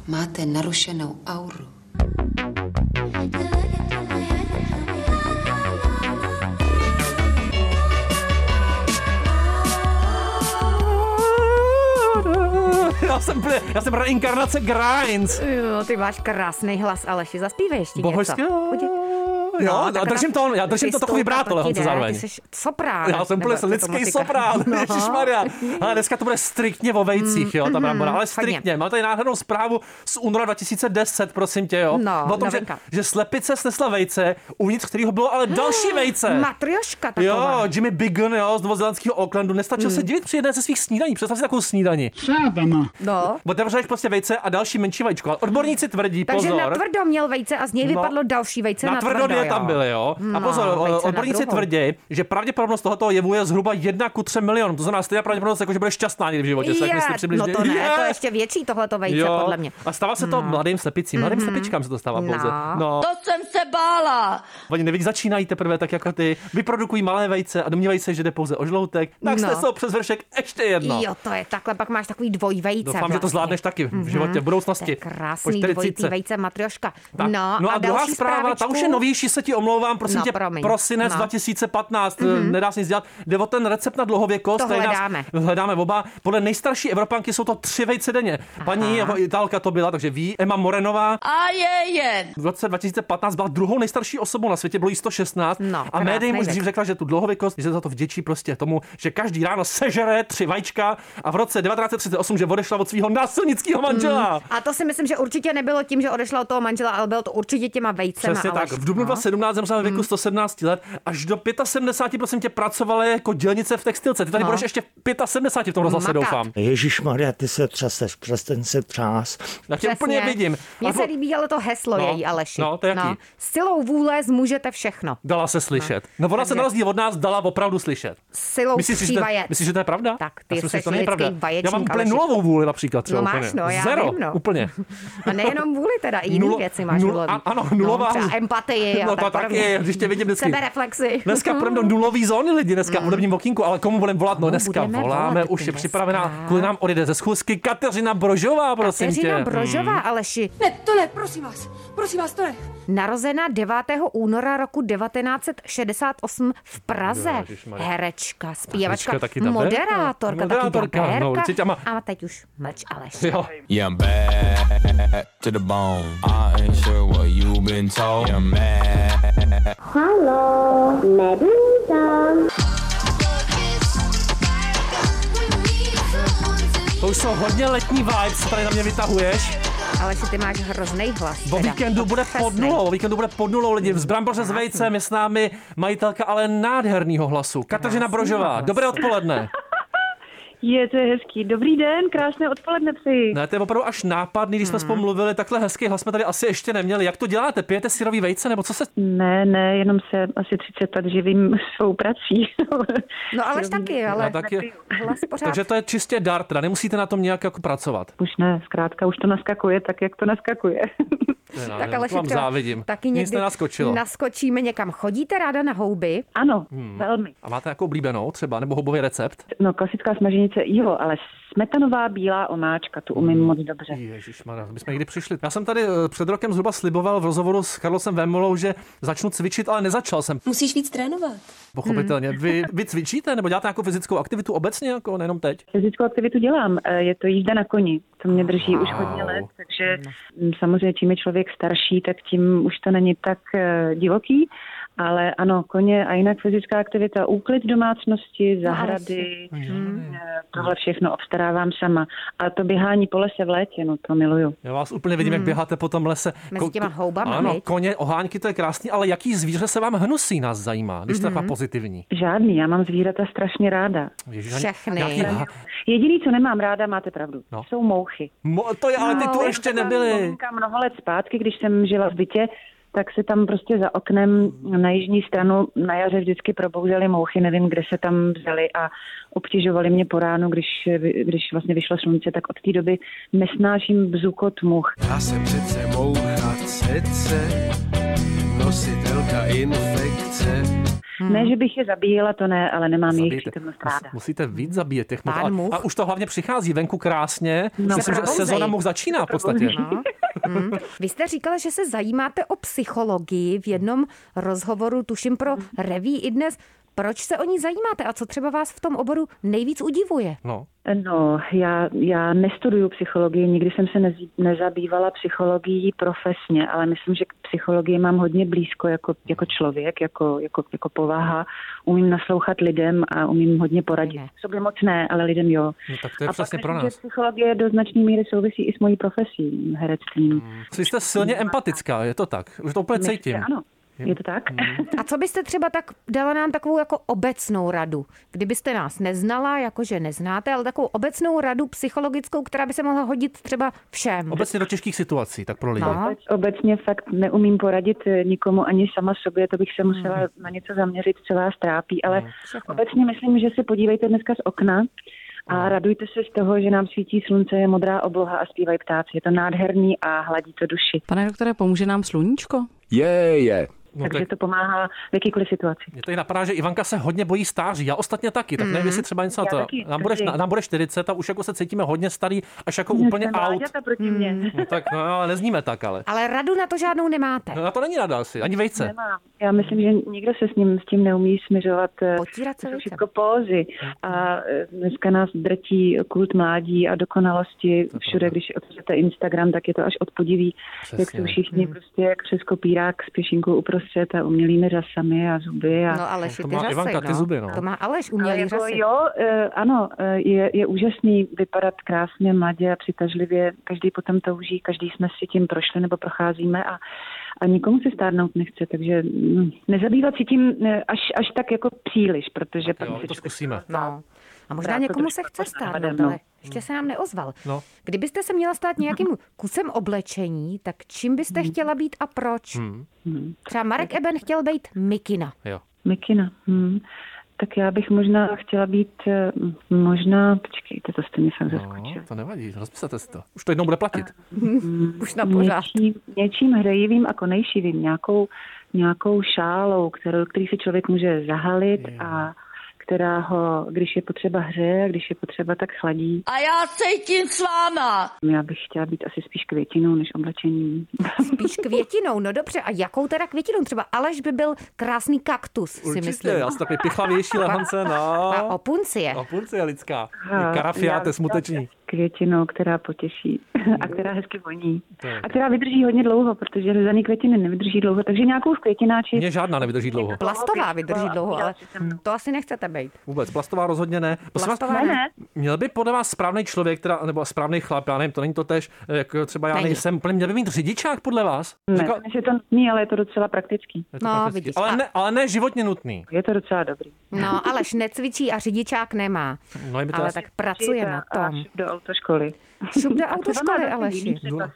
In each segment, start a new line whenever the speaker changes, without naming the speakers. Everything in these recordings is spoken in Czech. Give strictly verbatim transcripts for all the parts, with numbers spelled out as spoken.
Máte narušenou auru.
Já jsem, já jsem reinkarnace Grinds.
Jo, ty máš krásný hlas, Aleši, zaspívej ještě
Bohožský.
něco.
Jo,
No,
a držím to, já držím to takový vibrátor, Honzo, zároveň.
Ty jsi soprán.
Já jsem úplně lidský soprán, no. Ježišmarja. Ale dneska to bude striktně o vejcích, jo, ta brambora, ale striktně. Mám tady nádhernou zprávu z února dva tisíce deset, prosím tě, jo.
No,
o tom, že, že slepice snesla vejce, uvnitř kterého bylo ale další vejce.
Matrioška taková.
Jo, Jimmy Biggin, jo, z novozelandského Aucklandu, nestačil mm. se divit při jedné ze svých snídaní. Představ si takovou snídani.
Sábama. No.
Otevřeš prostě vejce a další menší vajíčko. Odborníci tvrdí,
takže
pozor.
Takže na tvrdo měl vejce a z něj vypadlo no, další vejce na, na tvrdo. Na tvrdo
tam byly, jo. A pozor, no, odborníci tvrdí, že pravděpodobnost tohoto jevu je zhruba jedna ku třem milionům. To znamená stejná pravděpodobnost, jako že budeš šťastná někdy v životě.
Je, no to ne, je. To je ještě větší tohleto vejce, jo. Podle mě.
A stává se to no. mladým slepicím, mladým mm-hmm. slepičkám se to stává pouze.
No.
No.
To jsem se bála.
Oni nevidí, začínají teprve tak jako ty, vyprodukují malé vejce a domnívají se, že jde pouze o žloutek. Tak no. se přes vršek ještě jedno.
Jo, to je takhle, pak máš takový dvoj vejce.
Doufám, vlastně. že to zvládneš taky v životě, v budoucnosti.
Krásný dvojitý vejce, matrioška.
No, no a, a druhá zpráva, ta už je novější, se ti omlouvám, prosím tě, prosinec dva tisíce patnáct, mm-hmm. nedá se nic dělat. Jde o ten recept na dlouhověkost.
To hledáme.
Hledáme oba. Podle nejstarší Evropanky jsou to tři vejce denně. Paní Aha. Italka to byla, takže ví, Emma Morenová.
A je jen.
V roce dva tisíce patnáct byla druhou nejstarší osobou na světě, bylo jí sto šestnáct.
No,
a médiím už dřív řekla, že tu dlouhověkost, že za to vděčí prostě tomu, že každý ráno sežere tři vajíčka a v roce devatenáct set třicet osm, že odešla od svého násilnického manžela.
Mm. A to si myslím, že určitě nebylo tím, že odešla od toho manžela, ale bylo to určitě těma vejcema.
Přesně tak. V dubnu dva tisíce sedmnáct zemřela ve věku sto sedmnáct let, až do sedmdesát pět procent tě pracovala jako dělnice v textilce. Ty tady no. budeš ještě v sedmdesát pět v tom rozhlase, doufám.
Ježišmarja, ty se třaseš, přes ten se třás.
Já tě úplně vidím.
Mně se líbí, ale to heslo
no,
její, Aleši.
No, to jaký? No.
S silou vůle zmůžete všechno.
Dala se slyšet. No, no ona se na rozdíl od nás dala opravdu slyšet.
Silou
myslíš, myslíš, že to je pravda?
Tak, ty jsi lidský vaječník.
Já mám úplně nulovou vůli například. Třeba,
no máš, no, já
Zero,
vím, no.
úplně.
A nejenom vůli teda, i jiný Nulo, věci máš
nul,
nulový.
Ano, nulová.
No, empatii.
No to taky, když tě vidím vždycky.
Sebereflexy.
Dneska půjdeme do nulový zóny lidi, dneska v hudebním okýnku, ale komu budeme volat? No dneska voláme, už je připravená, kvůli nám odjede ze schůzky Kateřina Brožová, prosím tě.
Kateřina Brožová, hmm. Aleši.
Ne, to ne, prosím vás, prosím vás, to ne.
Narozena devátého února roku devatenáct set šedesát osm v Praze. Herečka, zpěvačka, moderátorka,
moderátorka,
taky
no, určitě má.
A teď už mlč, Aleš.
Jo.
Yeah, I'm bad to the bone. I ain't sure what you've been told. Yeah, I'm mad.
Hello, Medusa.
To už jsou hodně letní vibes, tady na mě vytahuješ.
Ale si ty máš hrozný hlas.
O víkendu bude pod nulou, o víkendu bude pod nulou lidi. Z Bramboře s vejcem je s námi majitelka ale nádhernýho hlasu. Kateřina Brožová, dobré odpoledne.
Je, to je hezký. Dobrý den, krásné odpoledne přeji.
Ne, to je opravdu až nápadný, když jsme hmm. spolu mluvili, takhle hezký hlas jsme tady asi ještě neměli. Jak to děláte? Pijete syrový vejce, nebo co se...
Ne, ne, jenom se asi třicet let živím svou prací.
No ale taky, ale
taky,
hlas pořád.
Takže to je čistě dar, teda nemusíte na tom nějak jako pracovat.
Už ne, zkrátka už to naskakuje tak, jak to naskakuje.
Tak ale vám závidím.
Taky
někdy
naskočíme někam. Chodíte ráda na houby?
Ano, hmm. velmi.
A máte jako oblíbenou třeba, nebo houbový recept?
No klasická smaženice, jo, ale smetanová bílá omáčka, tu umím moc dobře.
Ježišmarja, my jsme někdy přišli. Já jsem tady před rokem zhruba sliboval v rozhovoru s Karlosem Vémolou, že začnu cvičit, ale nezačal jsem.
Musíš víc trénovat.
Pochopitelně. Vy, vy cvičíte nebo děláte nějakou fyzickou aktivitu obecně, jako nejenom teď?
Fyzickou aktivitu dělám. Je to jízda na koni. To mě drží wow. už hodně let, takže samozřejmě čím je člověk starší, tak tím už to není tak divoký. Ale ano, koně a jinak fyzická aktivita, úklid domácnosti, zahrady, hmm. tohle všechno obstarávám sama. A to běhání po lese v létě, no to miluju.
Já vás úplně vidím, hmm. jak běháte po tom lese.
Mezi těma houbama,
ano, nejde? Koně, oháňky, to je krásný, ale jaký zvíře se vám hnusí, nás zajímá, když hmm. to je pozitivní?
Žádný, já mám zvířata strašně ráda.
Ježiš, všechny.
Jaký...
Jediný, co nemám ráda, máte pravdu, no. jsou mouchy.
Mo, to je, ale ty no, tu ještě nebyly.
Mnoho let zpátky, když jsem žila v bytě, tak se tam prostě za oknem na jižní stranu na jaře vždycky probouzely mouchy, nevím, kde se tam vzali a obtěžovali mě po ránu, když, když vlastně vyšlo slunce, tak od té doby nesnáším bzukot much.
Já jsem přece moucha cece, nositelka infekce.
Hmm. Ne, že bych je zabíjela, to ne, ale nemám jejich přítomnost ráda.
Musíte víc zabíjet těch much. A, a už to hlavně přichází venku krásně. No, myslím, že sezona much začíná v podstatě.
No. Hmm. Vy jste říkala, že se zajímáte o psychologii v jednom rozhovoru, tuším pro Reví i dnes. Proč se o ní zajímáte a co třeba vás v tom oboru nejvíc udivuje?
No,
no já, já nestuduju psychologii, nikdy jsem se nezi, nezabývala psychologií profesně, ale myslím, že k psychologii mám hodně blízko jako, jako člověk, jako, jako, jako povaha. Umím naslouchat lidem a umím hodně poradit. Sobě moc ne, ale lidem jo.
No, tak to je
a
přesně
pak,
pro nás.
Že psychologie do značné míry souvisí i s mojí profesí, herectvím.
Hmm. Vy jste silně empatická, je to tak? Už to úplně cítím.
Ano. Je to tak?
A co byste třeba tak dala nám takovou jako obecnou radu? Kdybyste nás neznala, jakože neznáte, ale takovou obecnou radu psychologickou, která by se mohla hodit třeba všem.
Obecně do těžkých situací, tak pro lidi.
No.
Obecně fakt neumím poradit nikomu ani sama sobě, to bych se musela hmm. na něco zaměřit, co vás trápí, ale hmm. obecně myslím, že se podívejte dneska z okna a radujte se z toho, že nám svítí slunce, je modrá obloha a zpívají ptáci. Je to nádherný a hladí to duši.
Pane doktore, pomůže nám sluníčko?
Je, je.
No, takže tak to pomáhá v jakýkoliv situaci.
Mě tady napadá, že Ivanka se hodně bojí stáří. Já ostatně taky, tak nevím, jestli třeba něco na to.
Taky,
nám, budeš, nám bude čtyřicet a už jako se cítíme hodně starý, až jako
Mě
úplně out.
Proti mě.
No, tak no, ale nezníme tak, ale.
Ale radu na to žádnou nemáte.
No, na to není rada asi, ani vejce.
Nemám. Já myslím, že nikdo se s ním s tím neumí směřovat.
Potírat se
všechno pózy. A dneska nás drtí kult mládí a dokonalosti. Všude, když otevřete Instagram, tak je to až odpudiví, jak jsou všichni hmm. prostě jak přes kopírák s pěšinkou uprostřed a umělými řasami a zuby. A...
No Aleš, ty
má
řasy,
Ivanka,
no.
ty zuby, no.
To má Aleš umělý
jako,
řasy.
Jo, ano, je, je úžasný vypadat krásně, mladě a přitažlivě. Každý potom touží, každý jsme si tím prošli nebo procházíme a, a nikomu se stárnout nechce, takže nezabývat si tím až, až tak jako příliš, protože
tak jo, to zkusíme.
No. A možná někomu se chce stárnout, ale ještě se nám neozval.
No.
Kdybyste se měla stát nějakým kusem oblečení, tak čím byste chtěla být a proč? Hmm. Třeba Marek Eben chtěl být mikina.
Jo.
Mikina. Hmm. Tak já bych možná chtěla být, možná, počkejte, to jste mi fakt zaskočili.
No, to nevadí, rozpísate si to. Už to jednou bude platit.
Už na pořád.
Něčím, něčím hrejivým a konejšivým, nějakou, nějakou šálou, kterou, který si člověk může zahalit jo. a která ho, když je potřeba hřeje, a když je potřeba, tak chladí.
A já cítím s váma.
Já bych chtěla být asi spíš květinou, než oblečením.
Spíš květinou, no dobře. A jakou teda květinou? Třeba Aleš by byl krásný kaktus, si
určitě,
myslím.
já jsem takový pichlavější lehance, no.
A opuncie.
Opuncie lidská. Karafiáte, smuteční.
Květinou, která potěší a která hezky voní. A která vydrží hodně dlouho, protože řezaný květiny nevydrží dlouho, takže nějakou z květináči...
Mně žádná nevydrží dlouho.
Plastová vydrží dlouho, ale to asi nechcete být.
Vůbec, plastová rozhodně ne.
Plastová ne.
Měl by podle vás správný člověk, teda, nebo správný chlap, já nevím, to není to tež, jak třeba já nejsem, měl by mít řidičák podle vás?
Ne, Říkal... je to nutný, ale je to docela praktický.
Je to
no,
praktický.
vidíš.
Ale, ne, ale ne životně nutný.
Je to docela dobrý.
No, Aleš necvičí a řidičák nemá.
No,
ale
asi...
tak pracuje na tom.
Do autoškoly.
Šup do autoškoly, Aleši.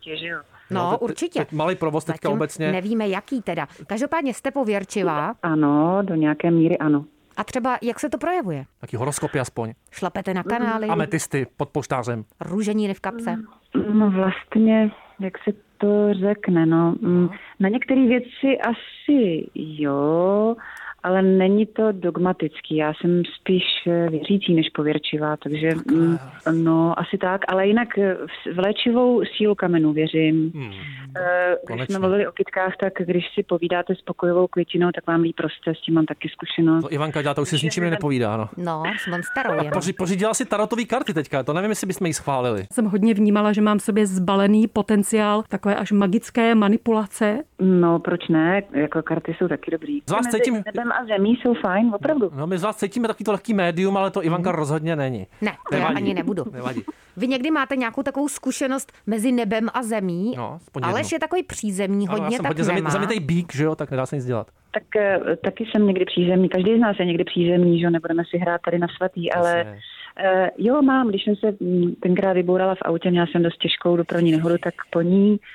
No, určitě.
Teď malý provoz teďka
zatím
obecně.
Nevíme, jaký teda. Každopádně jste pověrčivá.
Ano, do nějaké míry ano.
A třeba, jak se to projevuje?
Taký horoskopy aspoň.
Šlapete na kanály?
Ametisty pod poštářem.
Růženiny v kapse?
No vlastně, jak se to řekne, no. Na některé věci asi jo, ale není to dogmatický. Já jsem spíš věřící než pověrčivá, takže mm, no asi tak, ale jinak v léčivou sílu kamenů věřím. Hmm. Když Konečně. jsme mluvili o kytkách, tak když si povídáte s pokojovou květinou, tak vám líp prostě, s tím mám taky zkušenost.
To Ivanka dělá, to už si s ničím nepovídá, no.
No, mám starou jenom.
Poři, pořídila si tarotový karty teďka, to nevím, jestli bychom jí schválili.
Jsem hodně vnímala, že mám v sobě zbalený potenciál takové až magické manipulace.
No, proč ne? Jako karty jsou taky dobrý.
Z vás cítím...
Nebem a zemí jsou fajn, opravdu.
No, my z vás cítíme taky to lehký médium, ale to Ivanka rozhodně není.
Ne, to já ani nebudu.
Nevadí.
Vy někdy máte nějakou takovou zkušenost mezi nebem a zemí?
No,
Aleš je takový přízemní, hodně, ano, já jsem
tak
hodně
nemá. Zamitej bík, že jo, tak nedá se nic dělat.
Tak taky jsem někdy přízemní. Každý z nás je někdy přízemní, že nebudeme si hrát tady na svatý, ale uh, jo, mám, když jsem se tenkrát vybourala v autě, měla jsem dost těžkou dopravní nehodu, tak po ní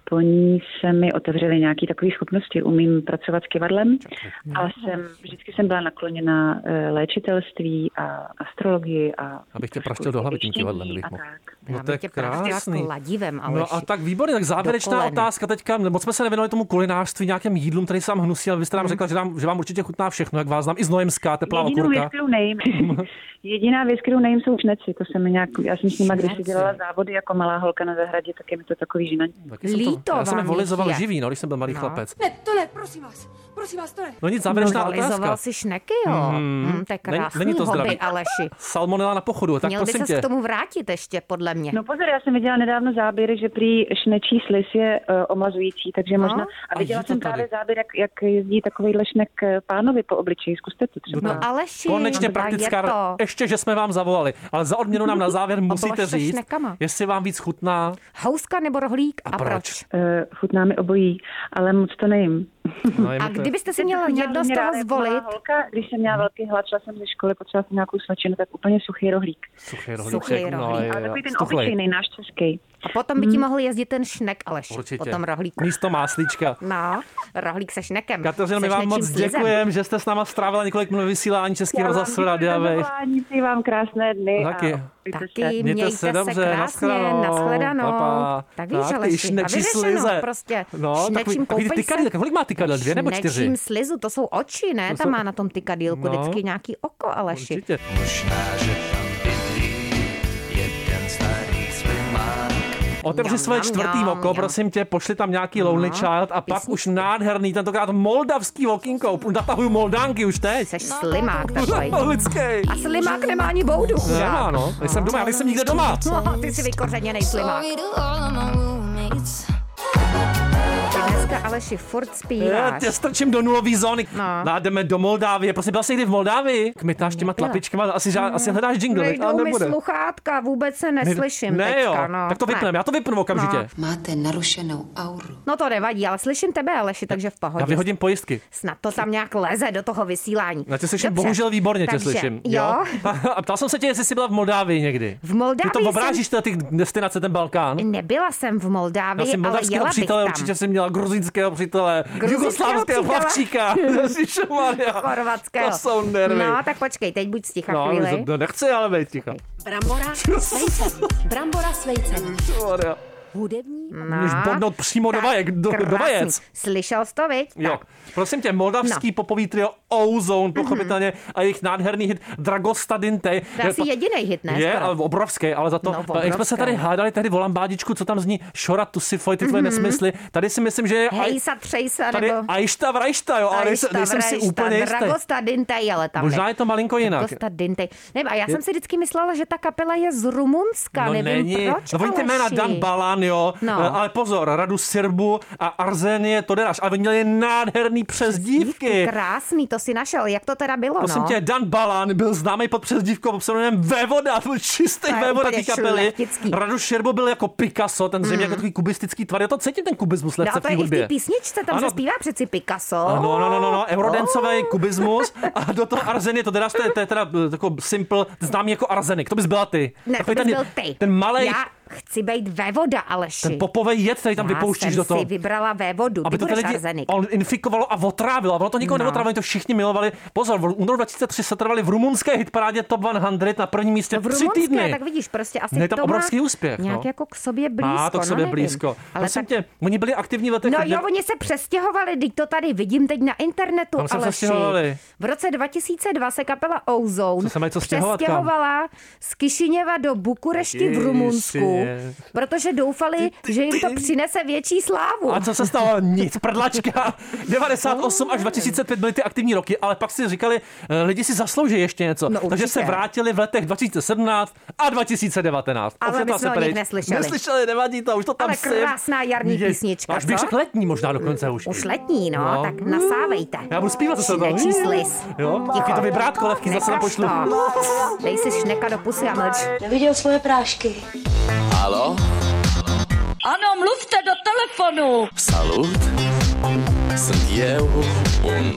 po ní se mi otevřely nějaké takové schopnosti. Umím pracovat s kyvadlem a jsem, vždycky jsem byla nakloněna léčitelství a astrologii. A
abych tě praštil do hlavy tím kyvadlem, kdybych mohl.
No to je krásný. Kladivem,
no a tak výborně, tak závěrečná dopoledne. Otázka teďka. Moc jsme se nevěnovali tomu kulinářství, nějakým jídlům, který se vám hnusí, ale vy jste nám řekla, že, nám, že vám určitě chutná všechno, jak vás znám, i znojemská, teplá okurka.
Jediná věc, kterou nejím, jsou šneci. To jsem nějak, já jsem s nima kdysi dělala závody jako malá holka na zahradě, tak je mi to takový žinantní.
Líto
já jsem je volizoval živý, no, když jsem byl malý no. chlapec.
Ne, to ne, prosím vás. Prosím vás, to ne.
No nic, závěrečná
no,
otázka.
Volizoval si šneky, jo. Mm, mm, to je krásný není to hobby, Aleši.
Salmonela na pochodu, tak
měl
prosím tě.
Měl by se k tomu vrátit ještě, podle mě.
No pozor, já jsem viděla nedávno záběry, že prý šnečí sliz je uh, omlazující, takže no? možná. A viděla a jsem právě záběr, jak, jak jezdí takovýhle šnek pánovi po obličeji. Zkuste to třeba.
No Aleši,
konečně praktická, ještě, že jsme vám zavolali. Ale za odměnu nám na závěr musíte říct, jestli vám víc chutná.
Houska nebo rohlík a, a proč? proč?
Uh, chutná mi obojí, ale moc to nejím.
No, a kdybyste si měla jedno z toho zvolit?
Holka, když jsem měla velký hlad, šla jsem ze školy, potřebovala jsem nějakou svačinu, tak úplně suchý rohlík.
Suchý rohlík.
Suchý rohlík. No,
ale takový ten obyčejný, náš český.
A potom by ti mohl jezdit ten šnek, Aleš.
Určitě.
Potom rohlíku.
Místo máslíčka.
No, rohlík se šnekem.
Kateřino, my vám moc děkujeme, že jste s náma strávila několik minut vysílání Českého rozhlasu Radia Wave.
Přeji vám krásné dny.
Taky.
Taky, mějte, mějte se dobře, krásně, nashledanou. Tak víš, Aleši, a vyřešeno prostě
no, šnečím koupej kolik má tykadel, dvě nebo čtyři?
Šnečím slizu, to jsou oči, ne? Tam má na tom tykadýlku no, vždycky nějaký oko, Aleši.
Určitě.
Možná, že tam bydlí jeden starý slimák.
Otevři svoje čtvrtý oko, prosím tě, pošli tam nějaký Lonely Child a pak už nádherný, tentokrát moldavský okýnko. Natahuju moldánky už teď.
Jseš slimák takovej.
Lidský.
A slimák nemá ani boudu.
Nemá, no. Nejsem doma, já nejsem nikde doma.
No, ty jsi vykořeněnej slimák. Dneska, Aleši, furt zpíváš.
Já tě strčím do nulový zóny. No. Nádeme do Moldávie. Prosím, byla jsi někdy v Moldávii? Kmitáš těma tlapičkama, asi, žád, asi hledáš jingle.
Nejdou mi sluchátka, vůbec se neslyším
ne,
teďka.
Jo.
No.
Tak to vypneme, já to vypnu okamžitě.
No. Máte narušenou auru.
No to nevadí, ale slyším tebe, Aleši, takže v pohodě.
Já vyhodím pojistky.
Snad to tam nějak leze do toho vysílání.
Já tě slyším, dobře. Bohužel výborně
takže,
tě slyším.
Jo.
A ptal jsem se tě, jestli jsi byla v Moldávii někdy.
V Moldávii
ty to obrážíš jsem... ty destinace, ten Balkán?
Nebyla jsem v Moldávii, ale jela bych
přítele,
tam.
Určitě jsem měla gruzínského přítele, jugoslávského plavčíka.
Chorvatského.
To jsou nervy.
No, tak počkej, teď buď sticha
no,
chvíli.
No, nechci, ale bejt ticha.
Brambora s vejcem. Brambora s vejcem. Hudební?
Můžeš bodnout přímo do vajek, do, do vajec.
Slyšel jsi to, viď?
Jo.
Tak.
Prosím tě, moldavský no. popový trio Ozone, pochopitelně, mm-hmm. a jejich nádherný hit Dragosta Dinte.
To je asi jedinej hit, ne?
Je, ale obrovský, ale za to, no, jak jsme se tady hádali tehdy o lambádičku, co tam zní Šora Tusifoj, ty tvoje mm-hmm. nesmysly. Tady si myslím, že je...
Hejsa, třejsa,
tady
nebo...
Ajšta vrajšta, jo, ale nejsem, nejsem si úplně jistý.
Dragosta Dinte, ale tam
možná je to malinko jinak.
Dragosta Dinte. Nevím, a já je... jsem si vždycky myslela, že ta kapela je z Rumunska,
no,
nevím
není.
proč,
no, oni ty jména Dan Balan, jo,
no.
ale pozor, Radu Sirbu a Arzenie Toderáš, ale oni měli nádherný přezdívky.
Krásný, to si našel, jak to teda bylo,
prosím
no?
tě, Dan Balan byl známý pod přezdívkou pseudonymem Vévoda, to byl čistý Vévoda té kapely. Radu Sirbu byl jako Picasso, ten zřejmě mm. jako takový kubistický tvar. Já to cítím, ten kubismus lehce
no,
v té hudbě.
No to je i v té písničce, tam ano. se zpívá přeci Picasso.
Ano, no, no, no, no, eurodancový oh. kubismus a do toho Arzenie Toderáš, to je, to je teda jako simple, známý jako arzenik. To bys byla ty.
Ne, to bys byl ty.
Ten malej...
Já chci být vévoda, Aleši.
Ten popovej jed, který tam
já
vypouštíš do toho.
Já jsem si vybrala vévodu,
aby
ty
to
budeš
lidi
arzenik.
On infikovalo a otrávilo. A ono to nikoho no. neotrávilo, to všichni milovali. Pozor, v únoru dva tisíce tři se trvali v rumunské hitparádě Top sto na prvním místě
no,
tři týdny.
Tak vidíš, prostě asi
ne, to obrovský úspěch.
Nějak
no.
jako k sobě blízko.
Má to k sobě
no,
blízko.
Ale
prosím
tak...
tě, oni byli aktivní v letech.
No jo, oni se přestěhovali, teď to tady vidím teď na internetu, Aleši. V roce dva tisíce dva se kapela Ozone přestěhovala z Kišiněva do Bukurešti v Rumunsku, protože doufali, že jim to přinese větší slávu.
A co se stalo? Nic, prdlačka. devadesát osm až dva tisíce pět byly ty aktivní roky, ale pak si říkali, lidi si zaslouží ještě něco. No, takže se vrátili v letech dva tisíce sedmnáct a dva tisíce devatenáct.
Ale my jsme o nich neslyšeli.
Neslyšeli, nevadí to, už to tam
ale
si.
Krásná jarní písnička.
Až bych řekl letní možná dokonce už.
Už letní, no, no. tak nasávejte.
Já budu zpívat zase to.
Šnečí sliz.
Jo, díky to vibrátko lehký, zase nám pošlu.
Dej si šneka do pusy a mlč.
Neviděl svoje prášky.
Halo?
Ano, mluvte do telefonu.
Salut? Sunt eu, un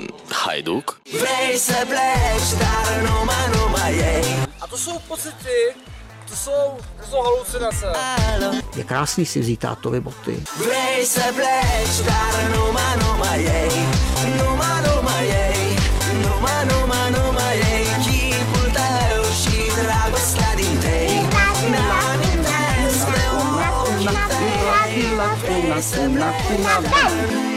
haiduc.
Vrei să pleci, dar numai, numai ei.
A to jsou pocity,
To jsou, to jsou halucinace.
Je krásný si vzít tátovi boty.
Vrei să pleci, dar numai, numai ei, numai, numai ei, numai, numai, numai ei, chipul tău și dragostea din tei. N-amintesc de un om, vrei să pleci, dar